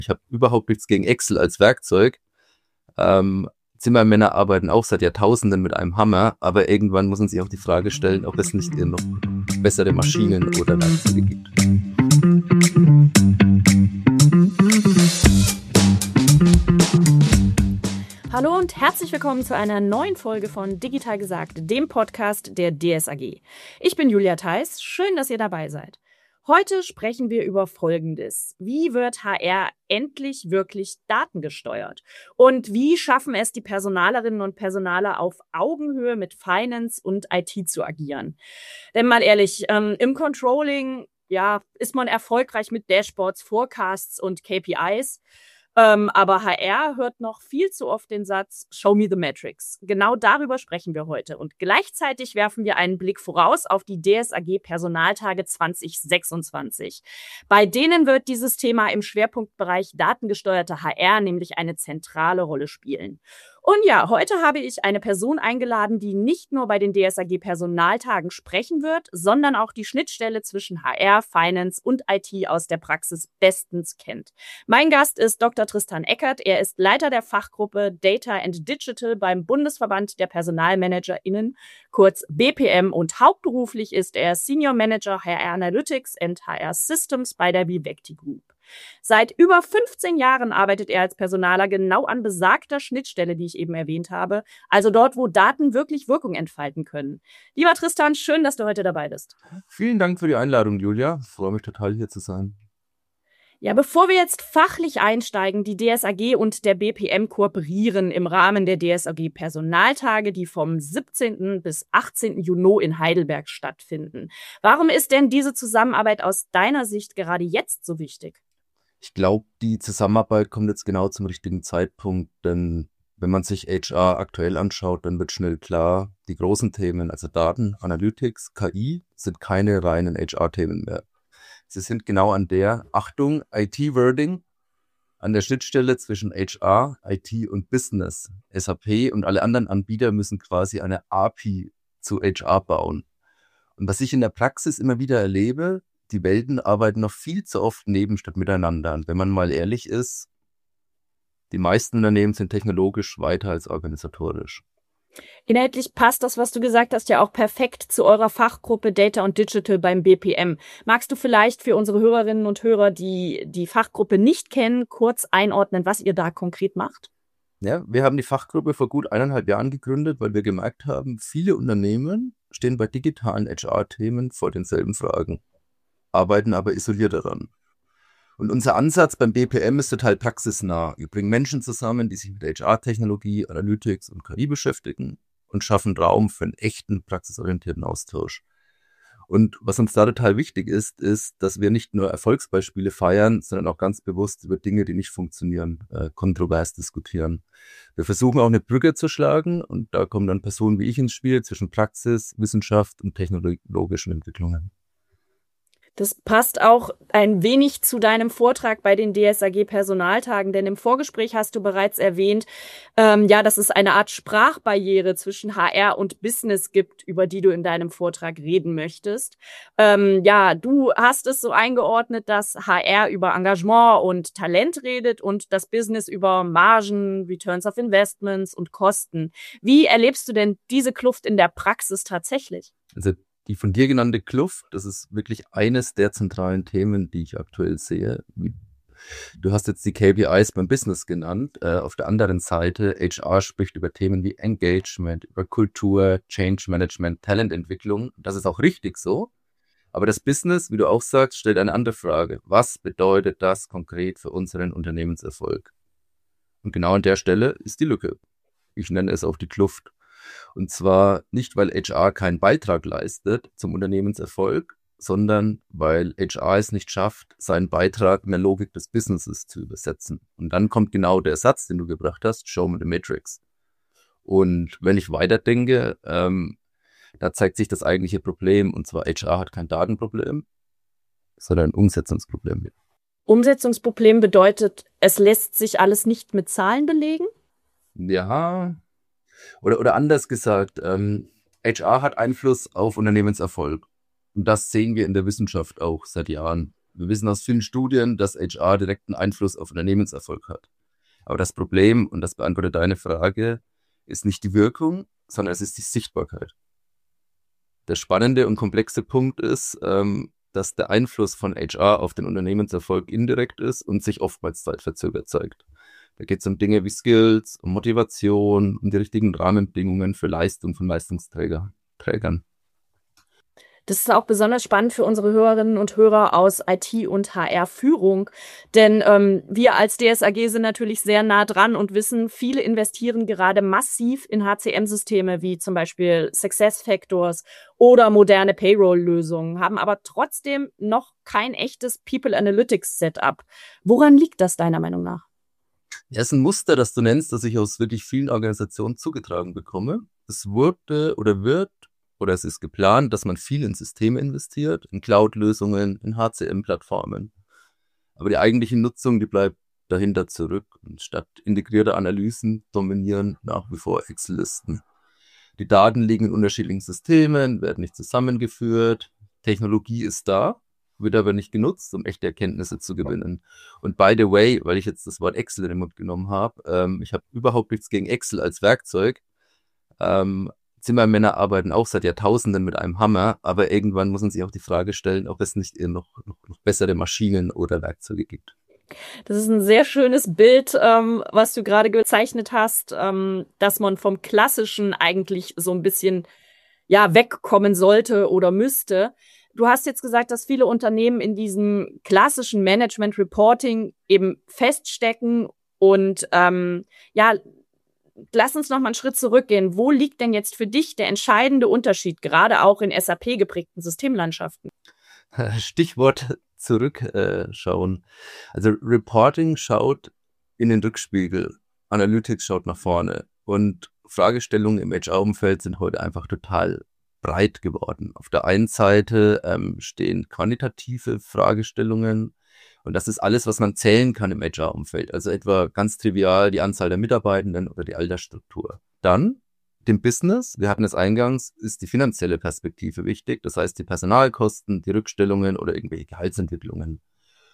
Ich habe überhaupt nichts gegen Excel als Werkzeug. Zimmermänner arbeiten auch seit Jahrtausenden mit einem Hammer, aber irgendwann muss man sich auch die Frage stellen, ob es nicht noch bessere Maschinen oder Werkzeuge gibt. Hallo und herzlich willkommen zu einer neuen Folge von Digital gesagt, dem Podcast der DSAG. Ich bin Julia Theis, schön, dass ihr dabei seid. Heute sprechen wir über Folgendes. Wie wird HR endlich wirklich datengesteuert? Und wie schaffen es die Personalerinnen und Personaler auf Augenhöhe mit Finance und IT zu agieren? Denn mal ehrlich, im Controlling, ist man erfolgreich mit Dashboards, Forecasts und KPIs. Aber HR hört noch viel zu oft den Satz, show me the metrics. Genau darüber sprechen wir heute. Und gleichzeitig werfen wir einen Blick voraus auf die DSAG Personaltage 2026. Bei denen wird dieses Thema im Schwerpunktbereich datengesteuerte HR nämlich eine zentrale Rolle spielen. Und ja, heute habe ich eine Person eingeladen, die nicht nur bei den DSAG Personaltagen sprechen wird, sondern auch die Schnittstelle zwischen HR, Finance und IT aus der Praxis bestens kennt. Mein Gast ist Dr. Tristan Eckert. Er ist Leiter der Fachgruppe Data and Digital beim Bundesverband der PersonalmanagerInnen, kurz BPM, und hauptberuflich ist er Senior Manager HR Analytics and HR Systems bei der Vivecti Group. Seit über 15 Jahren arbeitet er als Personaler genau an besagter Schnittstelle, die ich eben erwähnt habe, also dort, wo Daten wirklich Wirkung entfalten können. Lieber Tristan, schön, dass du heute dabei bist. Vielen Dank für die Einladung, Julia. Ich freue mich total, hier zu sein. Ja, bevor wir jetzt fachlich einsteigen, die DSAG und der BPM kooperieren im Rahmen der DSAG Personaltage, die vom 17. bis 18. Juni in Heidelberg stattfinden. Warum ist denn diese Zusammenarbeit aus deiner Sicht gerade jetzt so wichtig? Ich glaube, die Zusammenarbeit kommt jetzt genau zum richtigen Zeitpunkt, denn wenn man sich HR aktuell anschaut, dann wird schnell klar, die großen Themen, also Daten, Analytics, KI, sind keine reinen HR-Themen mehr. Sie sind genau an der, Achtung, IT-Wording, an der Schnittstelle zwischen HR, IT und Business. SAP und alle anderen Anbieter müssen quasi eine API zu HR bauen. Und was ich in der Praxis immer wieder erlebe, die Welten arbeiten noch viel zu oft neben statt miteinander. Und wenn man mal ehrlich ist, die meisten Unternehmen sind technologisch weiter als organisatorisch. Inhaltlich passt das, was du gesagt hast, ja auch perfekt zu eurer Fachgruppe Data und Digital beim BPM. Magst du vielleicht für unsere Hörerinnen und Hörer, die die Fachgruppe nicht kennen, kurz einordnen, was ihr da konkret macht? Ja, wir haben die Fachgruppe vor gut 1,5 Jahren gegründet, weil wir gemerkt haben, viele Unternehmen stehen bei digitalen HR-Themen vor denselben Fragen, arbeiten aber isoliert daran. Und unser Ansatz beim BPM ist total praxisnah. Wir bringen Menschen zusammen, die sich mit HR-Technologie, Analytics und KI beschäftigen und schaffen Raum für einen echten, praxisorientierten Austausch. Und was uns da total wichtig ist, dass wir nicht nur Erfolgsbeispiele feiern, sondern auch ganz bewusst über Dinge, die nicht funktionieren, kontrovers diskutieren. Wir versuchen auch eine Brücke zu schlagen und da kommen dann Personen wie ich ins Spiel zwischen Praxis, Wissenschaft und technologischen Entwicklungen. Das passt auch ein wenig zu deinem Vortrag bei den DSAG Personaltagen, denn im Vorgespräch hast du bereits erwähnt, dass es eine Art Sprachbarriere zwischen HR und Business gibt, über die du in deinem Vortrag reden möchtest. Du hast es so eingeordnet, dass HR über Engagement und Talent redet und das Business über Margen, Returns of Investments und Kosten. Wie erlebst du denn diese Kluft in der Praxis tatsächlich? Also die von dir genannte Kluft, das ist wirklich eines der zentralen Themen, die ich aktuell sehe. Du hast jetzt die KPIs beim Business genannt. Auf der anderen Seite, HR spricht über Themen wie Engagement, über Kultur, Change Management, Talententwicklung. Das ist auch richtig so. Aber das Business, wie du auch sagst, stellt eine andere Frage. Was bedeutet das konkret für unseren Unternehmenserfolg? Und genau an der Stelle ist die Lücke. Ich nenne es auch die Kluft. Und zwar nicht, weil HR keinen Beitrag leistet zum Unternehmenserfolg, sondern weil HR es nicht schafft, seinen Beitrag in der Logik des Businesses zu übersetzen. Und dann kommt genau der Satz, den du gebracht hast, show me the metrics. Und wenn ich weiterdenke, da zeigt sich das eigentliche Problem. Und zwar HR hat kein Datenproblem, sondern ein Umsetzungsproblem. Umsetzungsproblem bedeutet, es lässt sich alles nicht mit Zahlen belegen? Ja, oder anders gesagt, HR hat Einfluss auf Unternehmenserfolg. Und das sehen wir in der Wissenschaft auch seit Jahren. Wir wissen aus vielen Studien, dass HR direkten Einfluss auf Unternehmenserfolg hat. Aber das Problem, und das beantwortet deine Frage, ist nicht die Wirkung, sondern es ist die Sichtbarkeit. Der spannende und komplexe Punkt ist, dass der Einfluss von HR auf den Unternehmenserfolg indirekt ist und sich oftmals zeitverzögert zeigt. Da geht es um Dinge wie Skills, um Motivation, um die richtigen Rahmenbedingungen für Leistung von Leistungsträgern. Das ist auch besonders spannend für unsere Hörerinnen und Hörer aus IT- und HR-Führung, denn wir als DSAG sind natürlich sehr nah dran und wissen, viele investieren gerade massiv in HCM-Systeme wie zum Beispiel SuccessFactors oder moderne Payroll-Lösungen, haben aber trotzdem noch kein echtes People Analytics-Setup. Woran liegt das deiner Meinung nach? Ja, ist ein Muster, das du nennst, das ich aus wirklich vielen Organisationen zugetragen bekomme. Es wurde oder wird oder es ist geplant, dass man viel in Systeme investiert, in Cloud-Lösungen, in HCM-Plattformen. Aber die eigentliche Nutzung, die bleibt dahinter zurück. Und statt integrierter Analysen dominieren nach wie vor Excel-Listen. Die Daten liegen in unterschiedlichen Systemen, werden nicht zusammengeführt. Technologie ist da, wird aber nicht genutzt, um echte Erkenntnisse zu gewinnen. Und by the way, weil ich jetzt das Wort Excel in den Mund genommen habe, ich habe überhaupt nichts gegen Excel als Werkzeug. Zimmermänner arbeiten auch seit Jahrtausenden mit einem Hammer, aber irgendwann muss man sich auch die Frage stellen, ob es nicht noch bessere Maschinen oder Werkzeuge gibt. Das ist ein sehr schönes Bild, was du gerade gezeichnet hast, dass man vom Klassischen eigentlich so ein bisschen wegkommen sollte oder müsste. Du hast jetzt gesagt, dass viele Unternehmen in diesem klassischen Management Reporting eben feststecken und lass uns noch mal einen Schritt zurückgehen. Wo liegt denn jetzt für dich der entscheidende Unterschied, gerade auch in SAP-geprägten Systemlandschaften? Stichwort zurückschauen. Also Reporting schaut in den Rückspiegel, Analytics schaut nach vorne und Fragestellungen im HR-Umfeld sind heute einfach total breit geworden. Auf der einen Seite stehen quantitative Fragestellungen und das ist alles, was man zählen kann im HR-Umfeld. Also etwa ganz trivial die Anzahl der Mitarbeitenden oder die Altersstruktur. Dann dem Business, wir hatten es eingangs, ist die finanzielle Perspektive wichtig. Das heißt die Personalkosten, die Rückstellungen oder irgendwelche Gehaltsentwicklungen.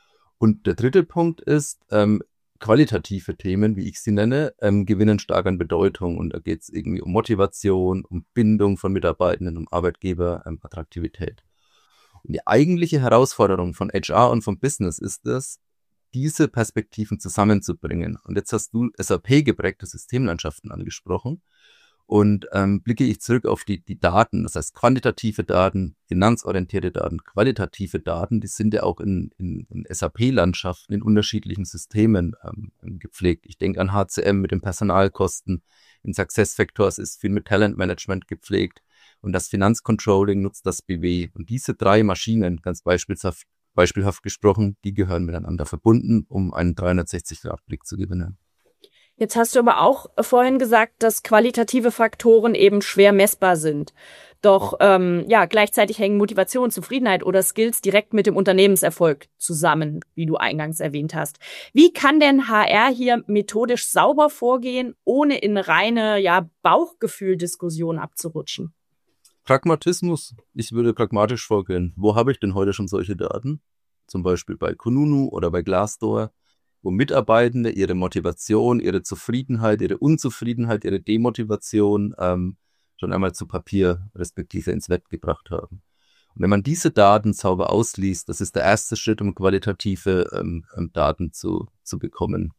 Und der dritte Punkt ist, qualitative Themen, wie ich sie nenne, gewinnen stark an Bedeutung. Und da geht es irgendwie um Motivation, um Bindung von Mitarbeitenden, um Arbeitgeber, Attraktivität. Und die eigentliche Herausforderung von HR und vom Business ist es, diese Perspektiven zusammenzubringen. Und jetzt hast du SAP-geprägte Systemlandschaften angesprochen. Und blicke ich zurück auf die Daten, das heißt quantitative Daten, finanzorientierte Daten, qualitative Daten, die sind ja auch in SAP-Landschaften in unterschiedlichen Systemen gepflegt. Ich denke an HCM mit den Personalkosten, in SuccessFactors ist viel mit Talentmanagement gepflegt und das Finanzcontrolling nutzt das BW. Und diese drei Maschinen, ganz beispielhaft gesprochen, die gehören miteinander verbunden, um einen 360-Grad-Blick zu gewinnen. Jetzt hast du aber auch vorhin gesagt, dass qualitative Faktoren eben schwer messbar sind. Doch gleichzeitig hängen Motivation, Zufriedenheit oder Skills direkt mit dem Unternehmenserfolg zusammen, wie du eingangs erwähnt hast. Wie kann denn HR hier methodisch sauber vorgehen, ohne in reine Bauchgefühl-Diskussion abzurutschen? Pragmatismus. Ich würde pragmatisch vorgehen. Wo habe ich denn heute schon solche Daten? Zum Beispiel bei Kununu oder bei Glassdoor, wo Mitarbeitende ihre Motivation, ihre Zufriedenheit, ihre Unzufriedenheit, ihre Demotivation schon einmal zu Papier respektive ins Web gebracht haben. Und wenn man diese Daten sauber ausliest, das ist der erste Schritt, um qualitative Daten zu bekommen.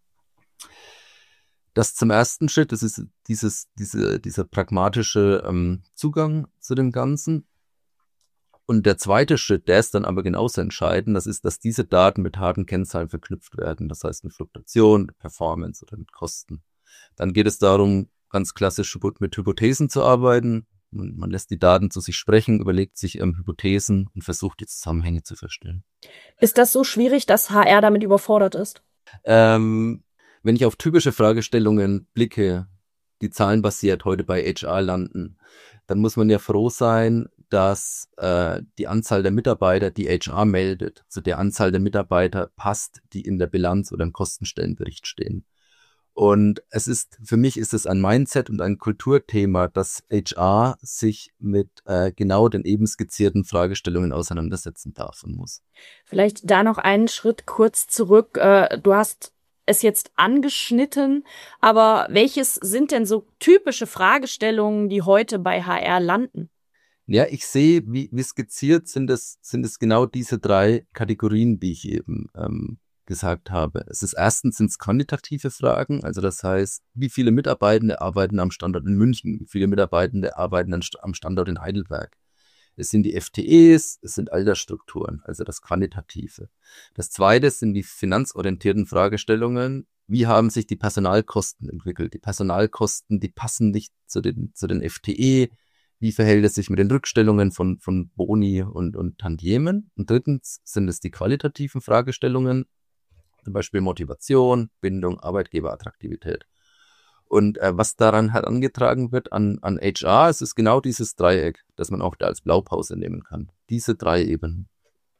Das zum ersten Schritt, das ist dieser pragmatische Zugang zu dem Ganzen. Und der zweite Schritt, der ist dann aber genauso entscheidend, das ist, dass diese Daten mit harten Kennzahlen verknüpft werden. Das heißt mit Fluktuation, mit Performance oder mit Kosten. Dann geht es darum, ganz klassisch mit Hypothesen zu arbeiten. Man lässt die Daten zu sich sprechen, überlegt sich Hypothesen und versucht die Zusammenhänge zu verstehen. Ist das so schwierig, dass HR damit überfordert ist? Wenn ich auf typische Fragestellungen blicke, die zahlenbasiert heute bei HR landen, dann muss man ja froh sein, dass die Anzahl der Mitarbeiter, die HR meldet, zu der Anzahl der Mitarbeiter passt, die in der Bilanz oder im Kostenstellenbericht stehen. Und für mich ist es ein Mindset und ein Kulturthema, dass HR sich mit genau den eben skizzierten Fragestellungen auseinandersetzen darf und muss. Vielleicht da noch einen Schritt kurz zurück. Du hast es jetzt angeschnitten, aber welches sind denn so typische Fragestellungen, die heute bei HR landen? Ja, ich sehe, wie skizziert sind es genau diese 3 Kategorien, die ich eben gesagt habe. Erstens sind es quantitative Fragen, also das heißt, wie viele Mitarbeitende arbeiten am Standort in München, wie viele Mitarbeitende arbeiten am Standort in Heidelberg. Es sind die FTEs, es sind Altersstrukturen, also das Quantitative. Das Zweite sind die finanzorientierten Fragestellungen. Wie haben sich die Personalkosten entwickelt? Die Personalkosten, die passen nicht zu den FTE. Wie verhält es sich mit den Rückstellungen von Boni und Tantiemen? Und drittens sind es die qualitativen Fragestellungen, zum Beispiel Motivation, Bindung, Arbeitgeberattraktivität. Und was daran halt angetragen wird an HR, es ist genau dieses Dreieck, das man auch da als Blaupause nehmen kann. Diese 3 Ebenen.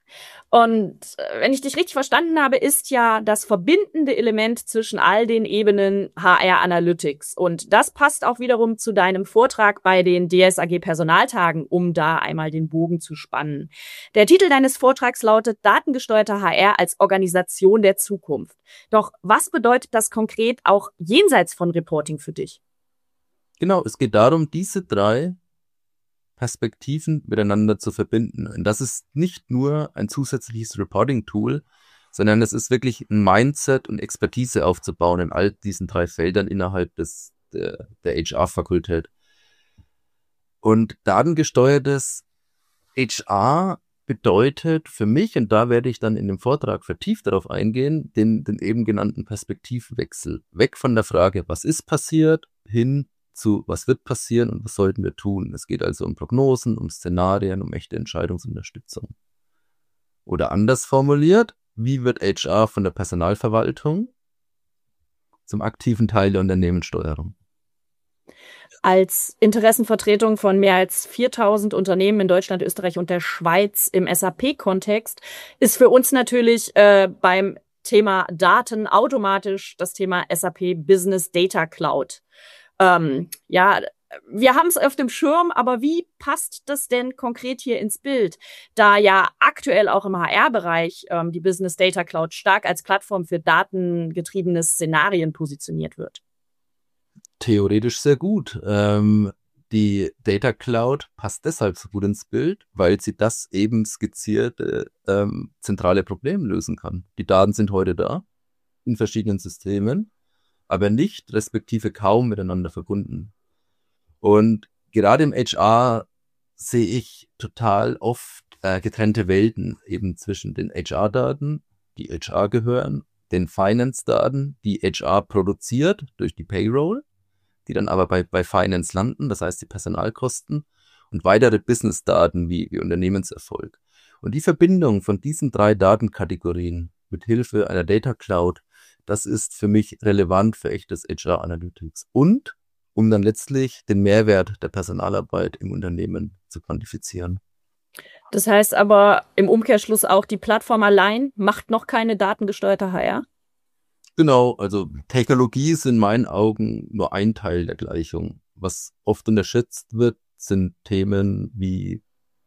Und wenn ich dich richtig verstanden habe, ist ja das verbindende Element zwischen all den Ebenen HR Analytics. Und das passt auch wiederum zu deinem Vortrag bei den DSAG Personaltagen, um da einmal den Bogen zu spannen. Der Titel deines Vortrags lautet Datengesteuerter HR als Organisation der Zukunft. Doch was bedeutet das konkret auch jenseits von Reporting für dich? Genau, es geht darum, diese 3 Perspektiven miteinander zu verbinden. Und das ist nicht nur ein zusätzliches Reporting-Tool, sondern es ist wirklich ein Mindset und Expertise aufzubauen in all diesen 3 Feldern innerhalb der HR-Fakultät. Und datengesteuertes HR bedeutet für mich, und da werde ich dann in dem Vortrag vertieft darauf eingehen, den eben genannten Perspektivwechsel. Weg von der Frage, was ist passiert, hin zu, was wird passieren und was sollten wir tun. Es geht also um Prognosen, um Szenarien, um echte Entscheidungsunterstützung. Oder anders formuliert, wie wird HR von der Personalverwaltung zum aktiven Teil der Unternehmenssteuerung? Als Interessenvertretung von mehr als 4.000 Unternehmen in Deutschland, Österreich und der Schweiz im SAP-Kontext ist für uns natürlich beim Thema Daten automatisch das Thema SAP Business Data Cloud. Wir haben es auf dem Schirm, aber wie passt das denn konkret hier ins Bild? Da ja aktuell auch im HR-Bereich die Business Data Cloud stark als Plattform für datengetriebene Szenarien positioniert wird. Theoretisch sehr gut. Die Data Cloud passt deshalb so gut ins Bild, weil sie das eben skizzierte zentrale Problem lösen kann. Die Daten sind heute da, in verschiedenen Systemen, aber nicht, respektive kaum miteinander verbunden. Und gerade im HR sehe ich total oft getrennte Welten eben zwischen den HR-Daten, die HR gehören, den Finance-Daten, die HR produziert durch die Payroll, die dann aber bei Finance landen, das heißt die Personalkosten und weitere Business-Daten wie Unternehmenserfolg. Und die Verbindung von diesen 3 Datenkategorien mit Hilfe einer Data Cloud, das ist für mich relevant für echtes HR Analytics und um dann letztlich den Mehrwert der Personalarbeit im Unternehmen zu quantifizieren. Das heißt aber im Umkehrschluss auch, die Plattform allein macht noch keine datengesteuerte HR? Genau, also Technologie ist in meinen Augen nur ein Teil der Gleichung. Was oft unterschätzt wird, sind Themen wie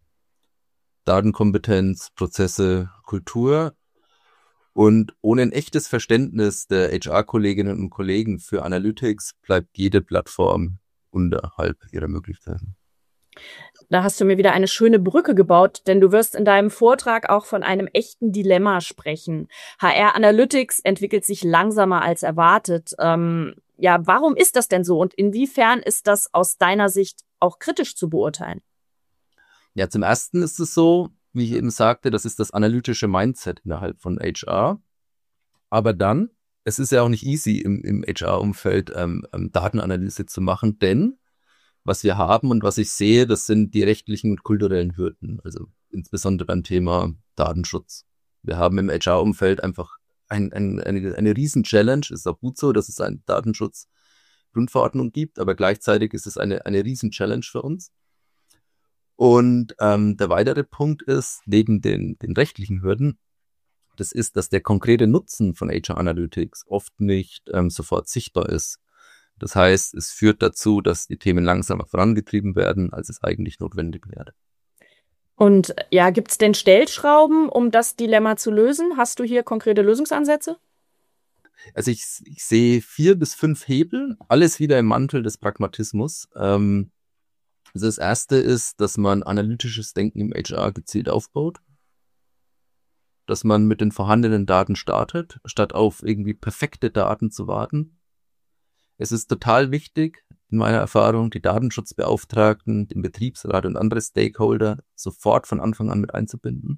Datenkompetenz, Prozesse, Kultur. Und ohne ein echtes Verständnis der HR-Kolleginnen und Kollegen für Analytics bleibt jede Plattform unterhalb ihrer Möglichkeiten. Da hast du mir wieder eine schöne Brücke gebaut, denn du wirst in deinem Vortrag auch von einem echten Dilemma sprechen. HR Analytics entwickelt sich langsamer als erwartet. Warum ist das denn so und inwiefern ist das aus deiner Sicht auch kritisch zu beurteilen? Ja, zum Ersten ist es so, wie ich eben sagte, das ist das analytische Mindset innerhalb von HR. Aber dann, es ist ja auch nicht easy im HR-Umfeld Datenanalyse zu machen, denn was wir haben und was ich sehe, das sind die rechtlichen und kulturellen Hürden, also insbesondere beim Thema Datenschutz. Wir haben im HR-Umfeld einfach eine riesen Challenge, ist auch gut so, dass es eine Datenschutz-Grundverordnung gibt, aber gleichzeitig ist es eine riesen Challenge für uns. Und der weitere Punkt ist, neben den rechtlichen Hürden, das ist, dass der konkrete Nutzen von HR Analytics oft nicht sofort sichtbar ist. Das heißt, es führt dazu, dass die Themen langsamer vorangetrieben werden, als es eigentlich notwendig wäre. Und ja, gibt es denn Stellschrauben, um das Dilemma zu lösen? Hast du hier konkrete Lösungsansätze? Also ich sehe 4 bis 5 Hebel, alles wieder im Mantel des Pragmatismus. Also das erste ist, dass man analytisches Denken im HR gezielt aufbaut. Dass man mit den vorhandenen Daten startet, statt auf irgendwie perfekte Daten zu warten. Es ist total wichtig, in meiner Erfahrung, die Datenschutzbeauftragten, den Betriebsrat und andere Stakeholder sofort von Anfang an mit einzubinden.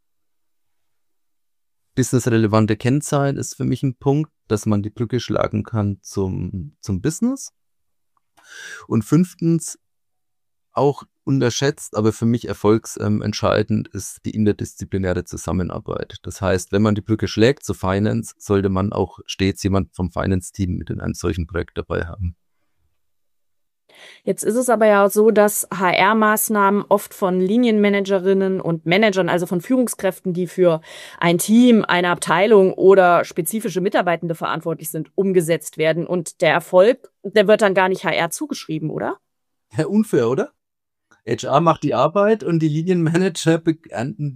Businessrelevante Kennzahlen ist für mich ein Punkt, dass man die Brücke schlagen kann zum Business. Und 5. auch unterschätzt, aber für mich erfolgsentscheidend ist die interdisziplinäre Zusammenarbeit. Das heißt, wenn man die Brücke schlägt zu Finance, sollte man auch stets jemand vom Finance-Team mit in einem solchen Projekt dabei haben. Jetzt ist es aber ja so, dass HR-Maßnahmen oft von Linienmanagerinnen und Managern, also von Führungskräften, die für ein Team, eine Abteilung oder spezifische Mitarbeitende verantwortlich sind, umgesetzt werden. Und der Erfolg, der wird dann gar nicht HR zugeschrieben, oder? Ja, unfair, oder? HR macht die Arbeit und die Linienmanager ernten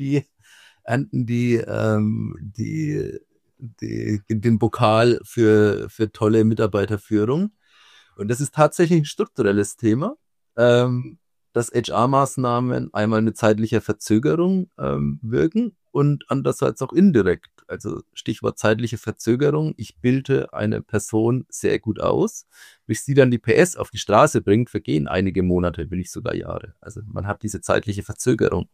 den Pokal für tolle Mitarbeiterführung. Und das ist tatsächlich ein strukturelles Thema, dass HR-Maßnahmen einmal mit zeitlicher Verzögerung wirken und andererseits auch indirekt. Also Stichwort zeitliche Verzögerung. Ich bilde eine Person sehr gut aus. Bis sie dann die PS auf die Straße bringt, vergehen einige Monate, wenn nicht sogar Jahre. Also man hat diese zeitliche Verzögerung.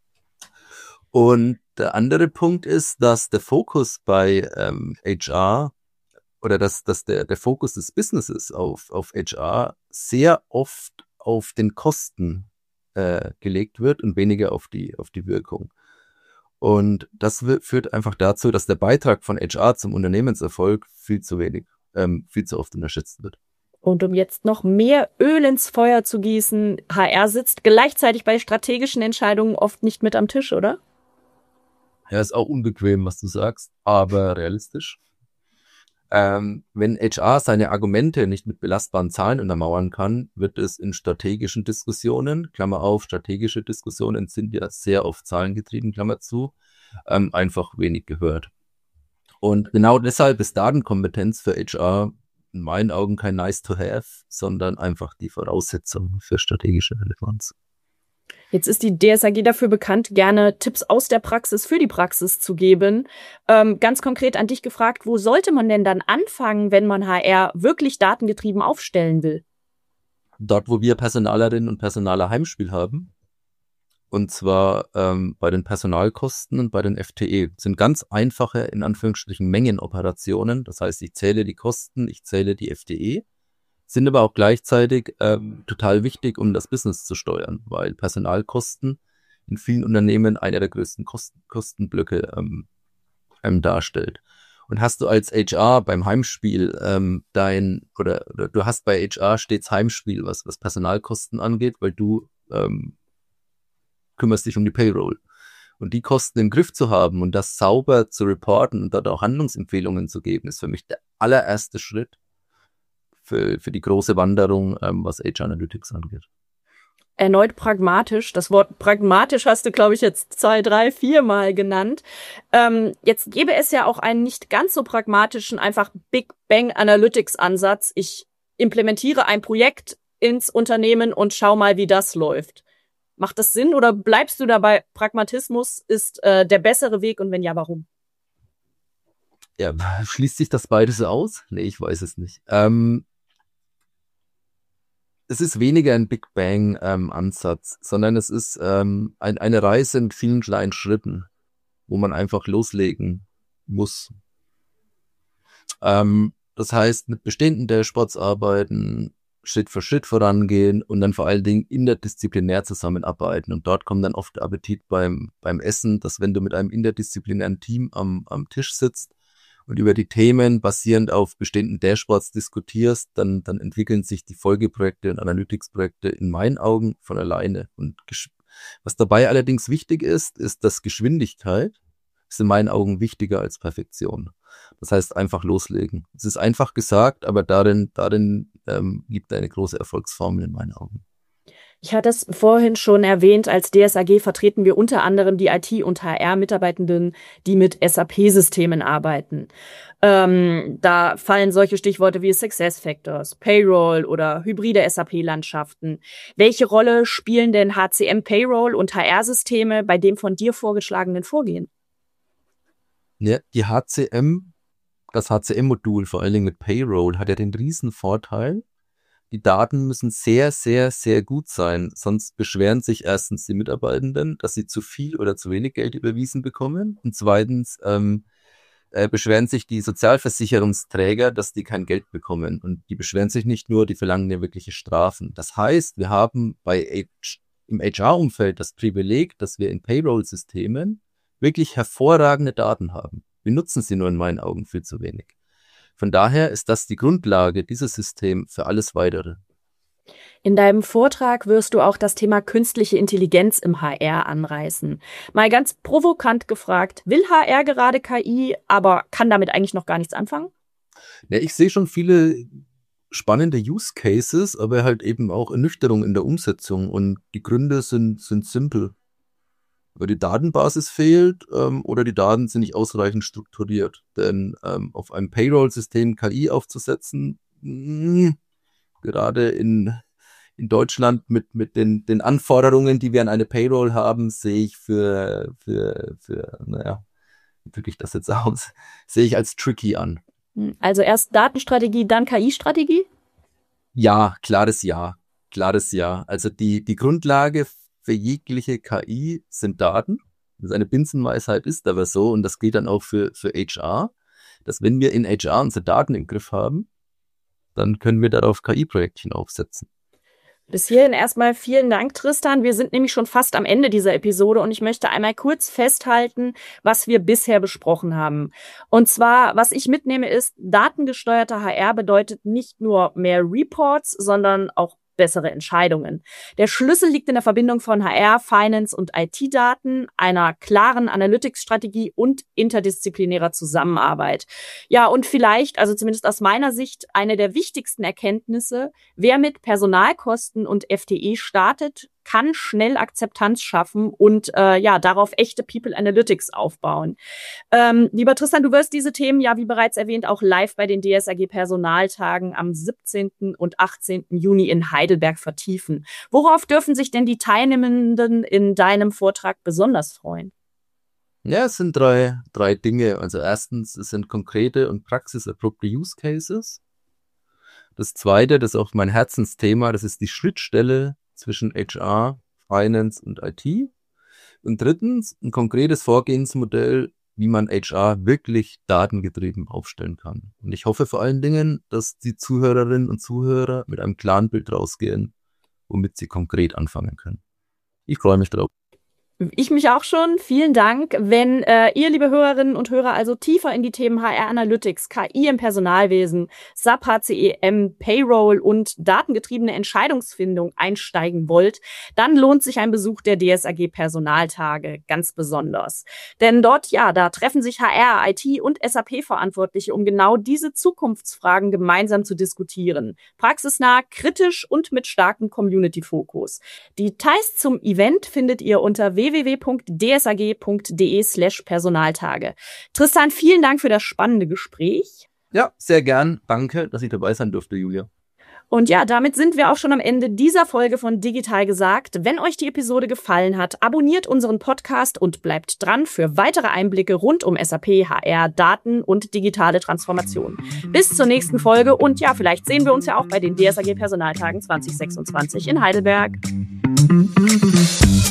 Und der andere Punkt ist, dass der Fokus bei HR oder dass der Fokus des Businesses auf HR sehr oft auf den Kosten gelegt wird und weniger auf die Wirkung. Und das führt einfach dazu, dass der Beitrag von HR zum Unternehmenserfolg viel zu oft unterschätzt wird. Und um jetzt noch mehr Öl ins Feuer zu gießen, HR sitzt gleichzeitig bei strategischen Entscheidungen oft nicht mit am Tisch, oder? Ja, ist auch unbequem, was du sagst, aber realistisch. Wenn HR seine Argumente nicht mit belastbaren Zahlen untermauern kann, wird es in strategischen Diskussionen, Klammer auf, strategische Diskussionen sind ja sehr oft zahlengetrieben, Klammer zu, einfach wenig gehört. Und genau deshalb ist Datenkompetenz für HR in meinen Augen kein nice to have, sondern einfach die Voraussetzung für strategische Relevanz. Jetzt ist die DSAG dafür bekannt, gerne Tipps aus der Praxis für die Praxis zu geben. Ganz konkret an dich gefragt, wo sollte man denn dann anfangen, wenn man HR wirklich datengetrieben aufstellen will? Dort, wo wir Personalerinnen und Personaler Heimspiel haben, und zwar bei den Personalkosten und bei den FTE, sind ganz einfache, in Anführungsstrichen, Mengenoperationen. Das heißt, ich zähle die Kosten, ich zähle die FTE. Sind aber auch gleichzeitig total wichtig, um das Business zu steuern, weil Personalkosten in vielen Unternehmen einer der größten Kostenblöcke darstellt. Und hast du als HR beim Heimspiel du hast bei HR stets Heimspiel, was Personalkosten angeht, weil du kümmerst dich um die Payroll. Und die Kosten im Griff zu haben und das sauber zu reporten und dort auch Handlungsempfehlungen zu geben, ist für mich der allererste Schritt für die große Wanderung, was HR Analytics angeht. Erneut pragmatisch. Das Wort pragmatisch hast du, glaube ich, jetzt 2, 3, 4 Mal genannt. Jetzt gäbe es ja auch einen nicht ganz so pragmatischen, einfach Big Bang Analytics Ansatz. Ich implementiere ein Projekt ins Unternehmen und schau mal, wie das läuft. Macht das Sinn oder bleibst du dabei, Pragmatismus ist der bessere Weg und wenn ja, warum? Ja, schließt sich das beides aus? Nee, ich weiß es nicht. Es ist weniger ein Big Bang Ansatz, sondern es ist eine Reise mit vielen kleinen Schritten, wo man einfach loslegen muss. Das heißt, mit bestehenden Dashboards arbeiten, Schritt für Schritt vorangehen und dann vor allen Dingen interdisziplinär zusammenarbeiten. Und dort kommt dann oft der Appetit beim Essen, dass wenn du mit einem interdisziplinären Team am Tisch sitzt und über die Themen basierend auf bestimmten Dashboards diskutierst, dann entwickeln sich die Folgeprojekte und Analytics-Projekte in meinen Augen von alleine. Und was dabei allerdings wichtig ist, dass Geschwindigkeit ist in meinen Augen wichtiger als Perfektion. Das heißt, einfach loslegen. Es ist einfach gesagt, aber darin liegt eine große Erfolgsformel in meinen Augen. Ich hatte es vorhin schon erwähnt, als DSAG vertreten wir unter anderem die IT- und HR-Mitarbeitenden, die mit SAP-Systemen arbeiten. Da fallen solche Stichworte wie SuccessFactors, Payroll oder hybride SAP-Landschaften. Welche Rolle spielen denn HCM, Payroll und HR-Systeme bei dem von dir vorgeschlagenen Vorgehen? Ja, das HCM-Modul, vor allen Dingen mit Payroll, hat ja den riesen Vorteil, die Daten müssen sehr, sehr, sehr gut sein. Sonst beschweren sich erstens die Mitarbeitenden, dass sie zu viel oder zu wenig Geld überwiesen bekommen. Und zweitens beschweren sich die Sozialversicherungsträger, dass die kein Geld bekommen. Und die beschweren sich nicht nur, die verlangen ja wirkliche Strafen. Das heißt, wir haben im HR-Umfeld das Privileg, dass wir in Payroll-Systemen wirklich hervorragende Daten haben. Wir nutzen sie nur in meinen Augen viel zu wenig. Von daher ist das die Grundlage, dieses System, für alles Weitere. In deinem Vortrag wirst du auch das Thema künstliche Intelligenz im HR anreißen. Mal ganz provokant gefragt, will HR gerade KI, aber kann damit eigentlich noch gar nichts anfangen? Ja, ich sehe schon viele spannende Use Cases, aber halt eben auch Ernüchterung in der Umsetzung. Und die Gründe sind simpel. Weil die Datenbasis fehlt oder die Daten sind nicht ausreichend strukturiert. Denn auf einem Payroll-System KI aufzusetzen, gerade in Deutschland mit den Anforderungen, die wir an eine Payroll haben, sehe ich wie drücke ich das jetzt aus, sehe ich als tricky an. Also erst Datenstrategie, dann KI-Strategie? Ja, klares Ja. Also die Grundlage für jegliche KI sind Daten. Das ist eine Binsenweisheit, ist aber so. Und das gilt dann auch für HR, dass wenn wir in HR unsere Daten im Griff haben, dann können wir darauf KI-Projektchen aufsetzen. Bis hierhin erstmal vielen Dank, Tristan. Wir sind nämlich schon fast am Ende dieser Episode und ich möchte einmal kurz festhalten, was wir bisher besprochen haben. Und zwar, was ich mitnehme, ist, datengesteuerte HR bedeutet nicht nur mehr Reports, sondern auch bessere Entscheidungen. Der Schlüssel liegt in der Verbindung von HR, Finance und IT-Daten, einer klaren Analytics-Strategie und interdisziplinärer Zusammenarbeit. Ja, und vielleicht, also zumindest aus meiner Sicht, eine der wichtigsten Erkenntnisse: Wer mit Personalkosten und FTE startet, kann schnell Akzeptanz schaffen und darauf echte People Analytics aufbauen. Lieber Tristan, du wirst diese Themen ja, wie bereits erwähnt, auch live bei den DSAG Personaltagen am 17. und 18. Juni in Heidelberg vertiefen. Worauf dürfen sich denn die Teilnehmenden in deinem Vortrag besonders freuen? Ja, es sind drei Dinge. Also erstens, es sind konkrete und praxiserprobte Use Cases. Das zweite, das ist auch mein Herzensthema, das ist die Schnittstelle zwischen HR, Finance und IT. Und drittens, ein konkretes Vorgehensmodell, wie man HR wirklich datengetrieben aufstellen kann. Und ich hoffe vor allen Dingen, dass die Zuhörerinnen und Zuhörer mit einem klaren Bild rausgehen, womit sie konkret anfangen können. Ich freue mich drauf. Ich mich auch schon. Vielen Dank. Wenn ihr, liebe Hörerinnen und Hörer, also tiefer in die Themen HR Analytics, KI im Personalwesen, SAP HCM, Payroll und datengetriebene Entscheidungsfindung einsteigen wollt, dann lohnt sich ein Besuch der DSAG Personaltage ganz besonders. Denn dort, da treffen sich HR, IT und SAP-Verantwortliche, um genau diese Zukunftsfragen gemeinsam zu diskutieren. Praxisnah, kritisch und mit starkem Community-Fokus. Die Details zum Event findet ihr unter www.dsag.de/Personaltage. Tristan, vielen Dank für das spannende Gespräch. Ja, sehr gern. Danke, dass ich dabei sein durfte, Julia. Und ja, damit sind wir auch schon am Ende dieser Folge von Digital gesagt. Wenn euch die Episode gefallen hat, abonniert unseren Podcast und bleibt dran für weitere Einblicke rund um SAP, HR, Daten und digitale Transformation. Bis zur nächsten Folge und ja, vielleicht sehen wir uns ja auch bei den DSAG Personaltagen 2026 in Heidelberg.